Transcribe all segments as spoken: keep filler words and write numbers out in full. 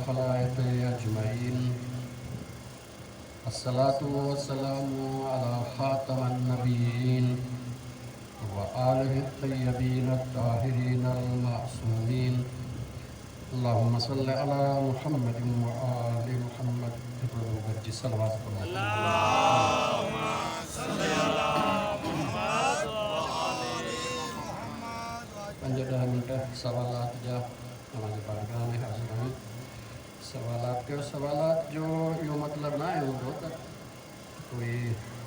الخلائق أجمعين الصلاة والسلام على خاتم النبيين وآله الطيبين الطاهرين المعصومين اللهم صل على محمد وآل محمد بجي صلوات اللهم صل على محمद وآل محمद पंजॾह मिंट सवालात जा तव्हांजे बारगाह में हाज़िर आहियूं। सवालात कयो। सवालात जो इहो मतिलबु न आहे हूंदो त कोई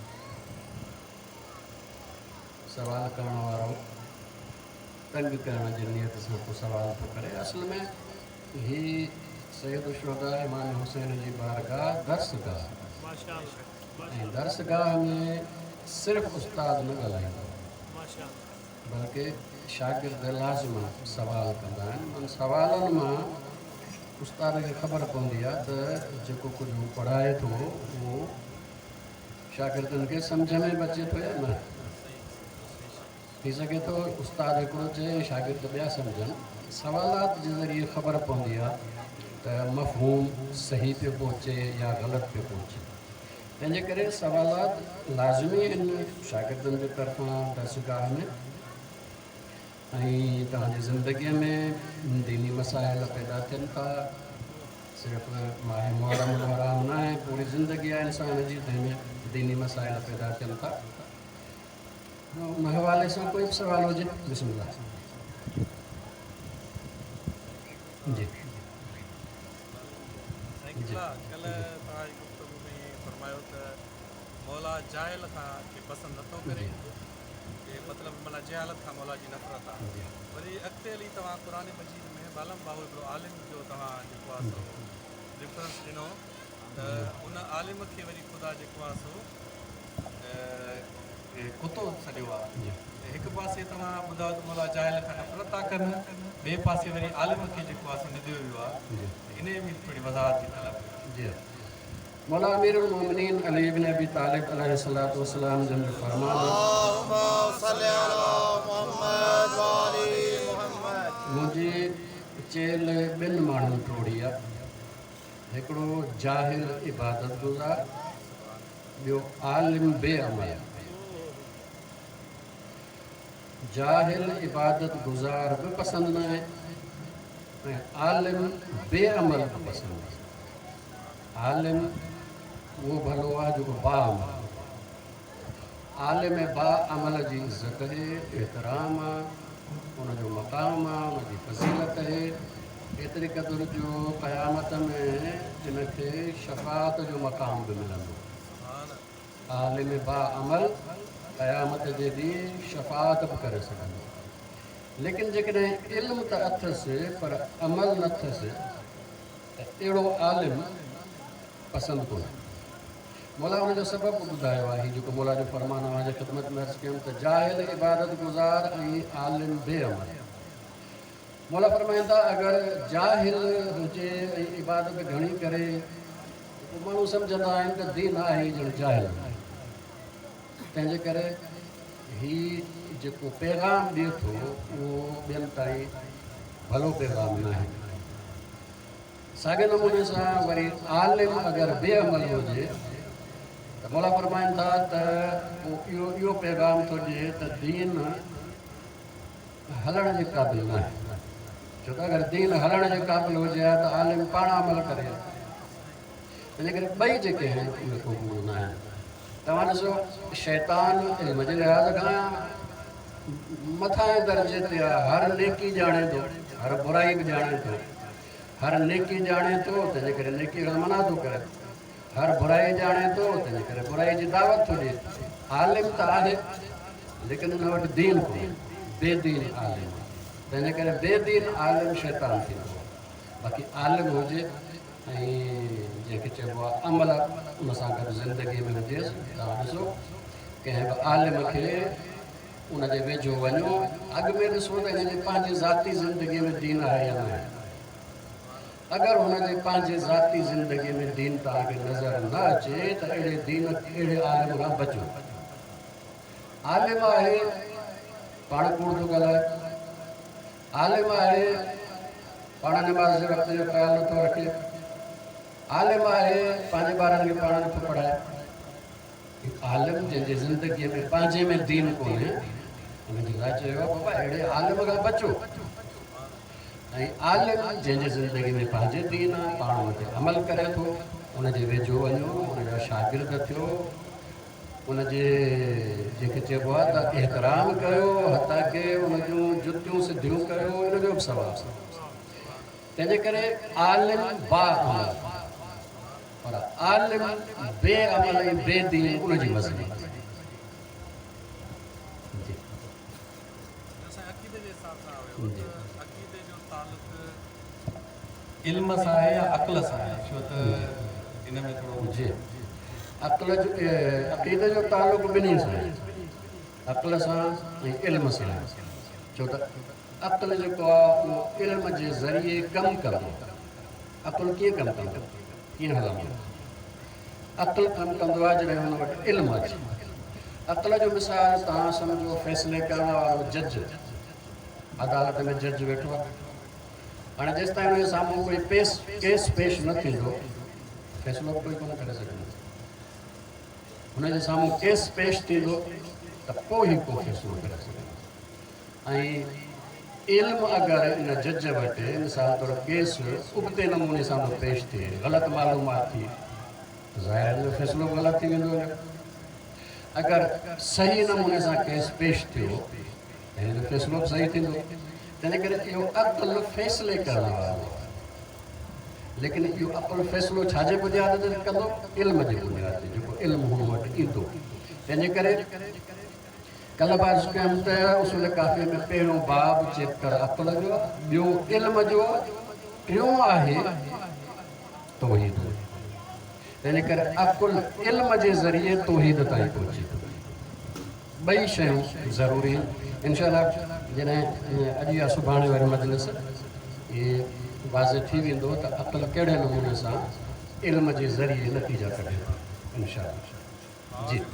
सवाल करण वारो तंग करण जी नियत सां को सवाल थो करे। असल में ही सैयद शुहदा इमाम हुसैन जी बारगाह दर्सगाह ऐं दर्सगाह में सिर्फ़ु उस्ताद न ॻाल्हाईंदो बल्कि शागिर्द लाज़िम सवाल कंदा आहिनि। उन सवालनि मां उस्ताद खे ख़बर पवंदी आहे त जेको कुझु हू पढ़ाए थो उहो शागिर्दनि खे सम्झ में बि अचे थो या न। थी सघे थो उस्ताद हिकिड़ो चए शागिर्द ॿिया सम्झनि। सवालात जे ज़रिए ख़बर पवंदी आहे त मफ़हूम सही पियो पहुचे या ग़लति पियो पहुचे। तंहिंजे करे सवालात लाज़िमी आहिनि शागिर्दनि जे तरफ़ां दर्सगाह में। ऐं तव्हांजी ज़िंदगीअ में दीनी मसाइल पैदा थियनि था। सिर्फ़ु माह मुहर्रम हराम न आहे, पूरी ज़िंदगी आहे इंसान जी जंहिंमें दीनी मसाइल पैदा थियनि था। उन हवाले सां कोई बि सवाल हुजे बिस्मिल्लाह। जी मौला जाहिल खां पसंदि नथो करे, मतिलबु माना जहालत खां मौला जी नफ़रत आहे। वरी अॻिते हली तव्हां क़ुर मजीद में बालम बाबू हिकिड़ो आलिम जो तव्हां जेको आहे सो डिफरेंस ॾिनो त उन आलिम खे वरी ख़ुदा जेको आहे सो कुतो छॾियो आहे। हिकु पासे तव्हां ॿुधायो त मौला जाहिल खां नफ़रत था कनि, ॿिए पासे वरी आलिम खे जेको आहे सो निधियो वियो आहे। इन में थोरी वज़ाहत जी तलब। जी मौला अमीरुल मोमिनीन अली इब्न अबी तालिब अलैहिस्सलातु वस्सलाम जन जो फरमान मुंहिंजी चेल ॿिनि माण्हुनि टोड़ी आहे। हिकिड़ो जाहिल इबादत गुज़ार, ॿियो आलिम बेअमल। जाहिल इबादत गुज़ार बि पसंदि न आहे ऐं आलिम बेअमल बि पसंदि आहे। आलिम उहो भलो आहे जेको बाअमल। आलिम बाअमल जी इज़त आहे, एतिराम आहे, उनजो मक़ाम आहे, उनजी फज़ीलत आहे। एतिरे क़दुरु जो क़यामत में जिनखे शफ़ाअत जो मक़ाम बि मिलंदो। आलिम बाअमल क़यामत जे ॾींहुं शफ़ाअत बि करे सघंदो। लेकिन जेकॾहिं इल्मु त अथसि पर अमल न अथसि त अहिड़ो आलिम पसंदि कोन्हे। मौला हुनजो सबबु ॿुधायो आहे। हीउ जेको मौला जो फरमान आहे जे ख़िदमत में अर्ज़ु कयूं त जाहिल इबादत गुज़ार ऐं आलिम बेअमल। मौला फरमाईंदा अगरि जाहिल हुजे ऐं इबादत घणी करे पोइ माण्हू सम्झंदा आहिनि त दीन आहे ई ॼण जाहिल। तंहिंजे करे हीउ जेको पैगाम ॾिए थो उहो ॿियनि ताईं भलो पैगाम न आहे। साॻे नमूने सां वरी आलिम अगरि बेअमल हुजे त मौला फरमाईंदा त पोइ इहो इहो पैगाम थो ॾिए त दीन हलण जे क़ाबिल न आहे। छो त अगरि दीन हलण जे क़ाबिल हुजे हा त आलिम पाण अमल करे। तंहिंजे करे ॿई जेके आहिनि उहे क़बूल न आहिनि। तव्हां ॾिसो शैतान इल्म जे लिहाज़ खां मथां दर्जे ते आहे। हर नेकी ॼाणे थो, हर बुराई बि ॼाणे थो। हर नेकी ॼाणे थो तंहिंजे करे नेकी खां मना थो करे। हर बुराई ॼाणे थो तंहिंजे करे बुराई जी दावत थो ॾिए। आलिम त आहे लेकिन हुन वटि दीन कोन्हे, बेदीन आलिम। तंहिंजे करे बेदीन आलिम शैतान थींदो आहे। बाक़ी आलिम हुजे ऐं जंहिंखे चइबो आहे अमल उन सां गॾु ज़िंदगीअ में हुजेसि। तव्हां ॾिसो कंहिं बि आलिम खे उनजे वेझो वञो, अॻु में ॾिसो त हिनजे पंहिंजे ज़ाती ज़िंदगीअ में दीन आहे या न आहे। अगरि हुनजे पंहिंजे ज़ाती ज़िंदगीअ में दीन तव्हांखे नज़र न अचे त अहिड़े दीन अहिड़े आलिम खां बचो। आलिम आहे पाण कूड़ थो ॻाल्हाए, आलिम आहे पाण नमाज़ जे वक़्त जो ख़्यालु नथो रखे, आलिम आहे पंहिंजे ॿारनि खे पाण नथो पढ़ाए, आलिम जंहिंजी ज़िंदगीअ में पंहिंजे में दीन कोन्हे उनजे लाइ चयो आहे बाबा अहिड़े आलिम खां बचो। ऐं आलिम जंहिंजी ज़िंदगी में पंहिंजे दीन आहे, पाण उन ते अमल करे थो, उनजे वेझो वञो, उनजा शागिर्द थियो, उनजे जंहिंखे चइबो आहे त एतिराम कयो, हथा की उन जूं जुतियूं सिधियूं कयो, इनजो बि सवाबु। तंहिंजे करे आलिम बा अमल, पर आलिम बे अमल ऐं बे दीन उनजी मज़हब। इल्म सां आहे या अक़ल सां आहे, छो त इन में थोरो जी अक़ल जो अक़ीदे जो तालुक़ु ॿिन्ही सां आहे, अक़ल सां ऐं इल्म सां आहे। छो त अक़ल जेको आहे उहो इल्म जे ज़रिए कमु कंदो। अक़ल कीअं कमु कंदो, कीअं हलंदो? अक़ल कमु कंदो आहे जॾहिं हुन वटि इल्मु अचे। अक़ल जो मिसाल तव्हां सम्झो फ़ैसिले करण वारो जज, अदालत में जज वेठो आहे, हाणे जेसि ताईं हुनजे साम्हूं कोई पेश केस पेश न थींदो फ़ैसिलो कोई कोन करे सघंदो। हुनजे साम्हूं केस पेश थींदो त पोइ ई को फ़ैसिलो करे सघंदो। ऐं इल्मु अगरि इन जज वटि मिसाल तौरु केस उबते नमूने सां थो पेश थिए, ग़लति मालूमात थी, ज़ाहिर जो फ़ैसिलो ग़लति थी वेंदो। अगरि सही नमूने सां केस पेश थियो त हिन जो फ़ैसिलो बि सही थींदो। तंहिंजे करे इहो अक़ल फ़ैसिले करण वारो आहे, लेकिन इहो अक़ल फ़ैसिलो छाजे बुनियाद ते कंदो? इल्म जे बुनियाद ते, जेको इल्मु हुन वटि ईंदो। तंहिंजे करे कल्ह बार कयमि त उसूल काफ़ी में पहिरियों बाब चैप्टर अक़ल जो आहे, ॿियो इल्म जो आहे, टियों आहे तौहीद। तंहिंजे करे अक़ल इल्म जे ज़रिए तौहीद ताईं पहुचे थो। ॿई शयूं ज़रूरी आहिनि। इंशाअल्लाह जॾहिं अॼु या सुभाणे वारी मजलिस इहे वाज़े थी वेंदो त अक़ल कहिड़े नमूने सां इल्म जे ज़रिए नतीजा कढे थो इंशाअल्लाह। जी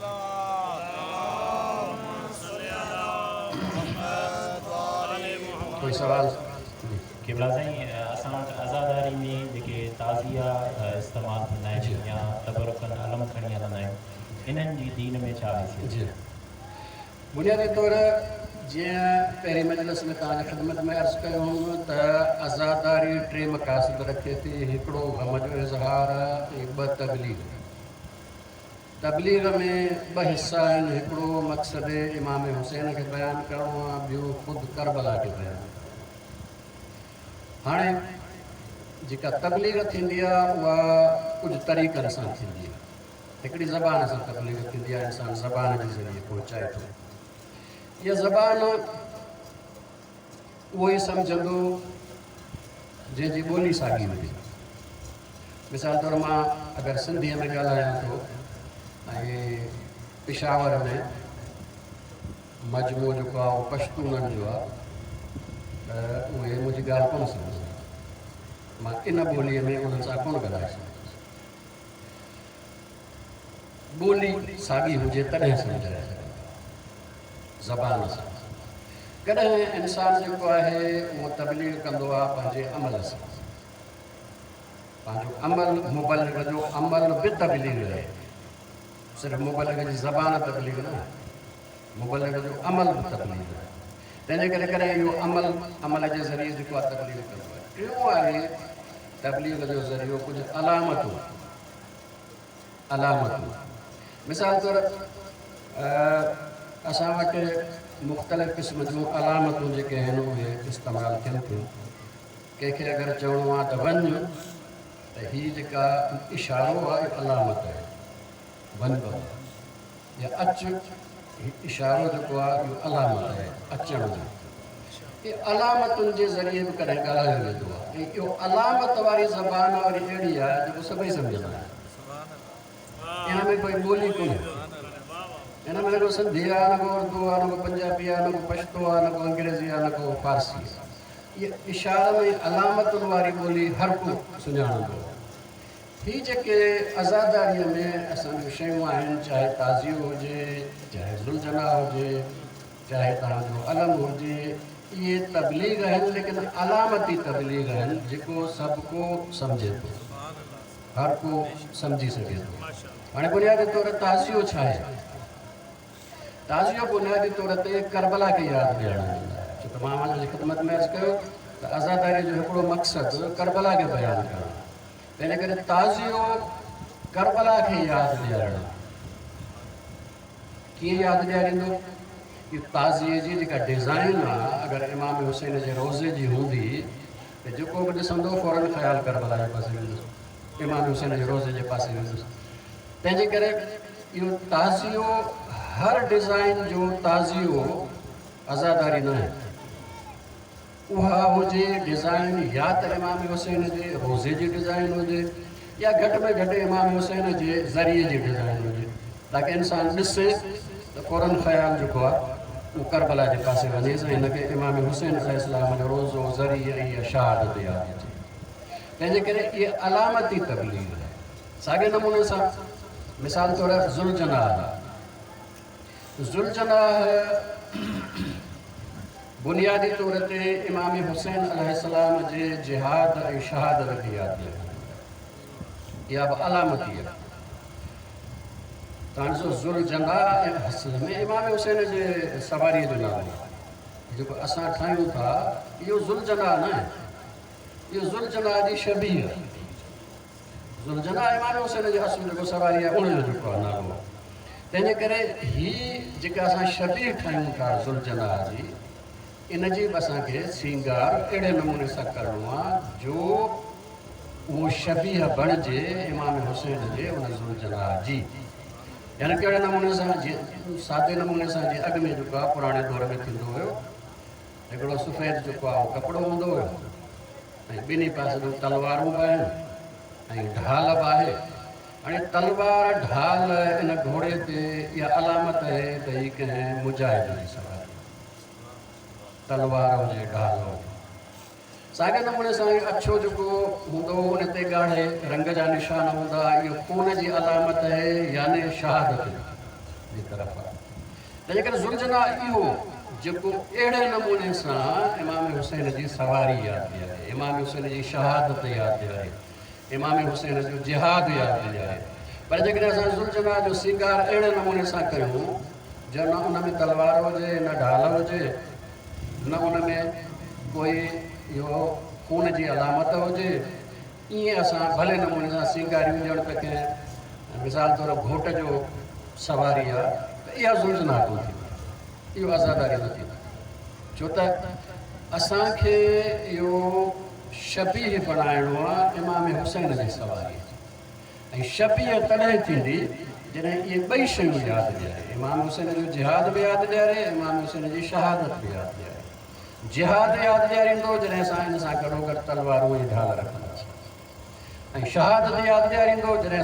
कोई सवाल? क़िबला साईं, असां वटि अज़ादारी में जेके ताज़िया इस्तेमालु कंदा आहिनि या तबरुकनि अलम खणी हलंदा आहिनि, इन्हनि जी दीन में छा हैसियत? जी बुनियादी तौर जीअं पहिरीं मजलिस में तव्हांजे ख़िदमत में अर्ज़ु कयो हुओ त अज़ादारी टे मक़ासिद रखे थी। हिकिड़ो ग़म जो इज़हार ऐं ॿ तबलीग। तबलीग में ॿ हिसा आहिनि, हिकिड़ो मक़सदु इमाम हुसैन खे बयानु करिणो आहे, ॿियो ख़ुदि करबला खे बयानु। हाणे जेका तबलीग थींदी आहे उहा कुझु तरीक़नि सां थींदी आहे। हिकिड़ी ज़बान सां तबलीग थींदी आहे, इंसानु ज़बान जे ज़रिए पहुचाए थो। इहा ज़बान उहो ई सम्झंदो जंहिंजी ॿोली साॻी हुजे। मिसाल तौरु मां अगरि सिंधीअ में ॻाल्हायां थो ऐं पिशावर में मजमू जेको आहे उहो पश्तूननि जो आहे, त उहे मुंहिंजी ॻाल्हि कोन सम्झंदा। मां इन ॿोलीअ में उन्हनि सां कोन ॻाल्हाए सघंदुसि। ॿोली साॻी हुजे तॾहिं सम्झाए सघंदुसि ज़बान सां। कॾहिं इंसानु जेको आहे उहो तबलीग कंदो आहे पंहिंजे अमल सां। पंहिंजो अमल मुबलिग जो अमल बि तबलीग आहे, सिर्फ़ु मुबलिग जी ज़बान तबलीग न आहे, मुबलिग जो अमल बि तबलीग आहे। तंहिंजे करे कॾहिं इहो अमल अमल जे ज़रिए जेको आहे तबलीग कंदो आहे। टियों आहे तबलीग जो ज़रियो कुझु अलामतूं। अलामतूं मिसाल तौरु असां वटि मुख़्तलिफ़ क़िस्म जूं अलामतूं जेके आहिनि उहे इस्तेमालु थियनि थियूं। कंहिंखे अगरि चवणो आहे त वञ, त हीअ जेका इशारो आहे अलामत आहे, वञ बाबा, या अच, इशारो जेको आहे इहो अलामत आहे अचण जो। इहे अलामतुनि जे ज़रिए बि कॾहिं ॻाल्हायो वेंदो आहे। ऐं इहो अलामत वारी ज़बान वरी अहिड़ी आहे जेको सभई सम्झंदा आहिनि। इन में कोई ॿोली कोन्हे, इन में न को सिंधी आहे, न को उर्दू आहे, न को पंजाबी आहे, न को पश्तो आहे, न को अंग्रेज़ी आहे, न को फारसी आहे। इहे इशारनि ऐं अलामतुनि वारी ॿोली हर को सुञाणंदो आहे। हीअ जेके अज़ादारीअ में असांजूं शयूं आहिनि, चाहे ताज़ियो हुजे, चाहे ज़ुलझना हुजे, चाहे तव्हांजो अलम हुजे, इहे तबलीग आहिनि, लेकिन अलामती तबलीग आहिनि जेको सभु को सम्झे थो। हर को सम्झी सघे थो। हाणे बुनियादी तौर ताज़ियो छा आहे? ताज़ियो बुनियादी तौर ते करबला खे यादि ॾियणु आहे। छो त मां हुनजी ख़िदमत में अर्ज़ु कयो त आज़ादारी जो हिकिड़ो मक़सदु करबला खे बयानु करणु आहे। तंहिंजे करे ताज़ियो करबला खे यादि ॾियारणु। कीअं यादि ॾियारींदो? इहो ताज़िए जी जेका डिज़ाइन आहे, अगरि इमाम हुसैन जे रोज़े जी हूंदी त जेको बि ॾिसंदो फ़ौरन ख़्यालु करबला जे पासे वेंदुसि, इमाम हुसैन जे रोज़े जे पासे वेंदुसि। तंहिंजे करे इहो ताज़ियो, हर डिज़ाइन जो ताज़ियो आज़ादारी न आहे। उहा हुजे डिज़ाइन या त इमाम हुसैन जे रोज़े जी डिज़ाइन हुजे या घटि में घटि इमाम हुसैन जे ज़रिए जी डिज़ाइन हुजे, ताकी इंसानु ॾिसे त फ़ौरन ख़्यालु जेको आहे उहो करबला जे पासे वञेसि ऐं हिनखे इमाम हुसैन अलैहिस्सलाम जो रोज़ो ज़रिए या शहादत यादि अचे। तंहिंजे करे इहा अलामती तबलीग आहे। साॻे नमूने सां मिसाल तौरु ज़ुल्जनाह ज़ुल्जनाह बुनियादी तौर ते इमाम हुसैन अलैहिस्सलाम जे जिहाद ऐं शहादत खे यादि ॾियणु, इहा बि अलामती आहे। तव्हां ॾिसो ज़ुल्जनाह असल में इमाम हुसैन जे सवारीअ जो नालो आहे। जेको असां ठाहियूं था इहो ज़ुल्जनाह न आहे, इहो ज़ुल्जनाह जी शबीह आहे। ज़ुल्जनाह इमाम हुसैन जे असुल जेको सवारी आहे उनजो जेको आहे नालो आहे। तंहिंजे करे हीअ जेका असां शबीह ठाहियूं था ज़ुल्जनाह जी, इन जी बि असांखे सींगार अहिड़े नमूने सां करिणो आहे जो उहो शबीह बणिजे इमाम हुसैन जे उन ज़ुल्जनाह जी। यानी कहिड़े नमूने सां, जीअं सादे नमूने सां जीअं अॻु में जेको आहे पुराणे दौर में थींदो हुयो, हिकिड़ो सफ़ेद जेको आहे उहो कपिड़ो हूंदो हुयो ऐं ॿिन्ही पासे तलवारूं बि आहिनि ऐं ढाल बि आहे। हाणे तलवार ढाल इन घोड़े ते इहा अलामत आहे त हीअ कंहिं मुजाहिद जी सवारी, तलवार हुजे ढाल हुजे। साॻे नमूने सां इहो अछो जेको हूंदो उन ते ॻाढ़े रंग जा निशान हूंदा, इहो खून जी अलामत आहे यानी शहादत जी तरफ़ आहे। तंहिंजे करे ज़ुल्जनाह इहो जेको अहिड़े नमूने सां इमाम हुसैन जी सवारी यादि ॾियारे, इमाम हुसैन जी शहादत यादि ॾियारे, इमाम हुसैन जो जिहाद यादि ॾियारे। पर जेकॾहिं असां ज़ुल्जनाह जो सींगार अहिड़े नमूने सां कयूं जो न उन में तलवार हुजे, न ढाल हुजे, न उन में कोई इहो खून जी अलामत हुजे, ईअं असां भले नमूने सां सींगारियूं ॼण त कंहिं मिसाल तौरु घोट जो सवारी आहे त इहा ज़ुल्जनाह कोन थींदी, इहो आज़ादारी न थींदी। छो त असांखे इहो शबीह बणाइणो आहे इमाम हुसैन जी सवारी, ऐं शबीह तॾहिं थींदी जॾहिं इहे ॿई शयूं यादि ॾियारे, इमाम हुसैन जो जिहाद बि यादि ॾियारे, इमाम हुसैन जी शहादत बि यादि ॾियारे। जिहाद यादि ॾियारींदो जॾहिं असां इन सां गॾो गॾु तलवारूं ऐं ढाल रखंदासीं, ऐं शहादत यादि ॾियारींदो जॾहिं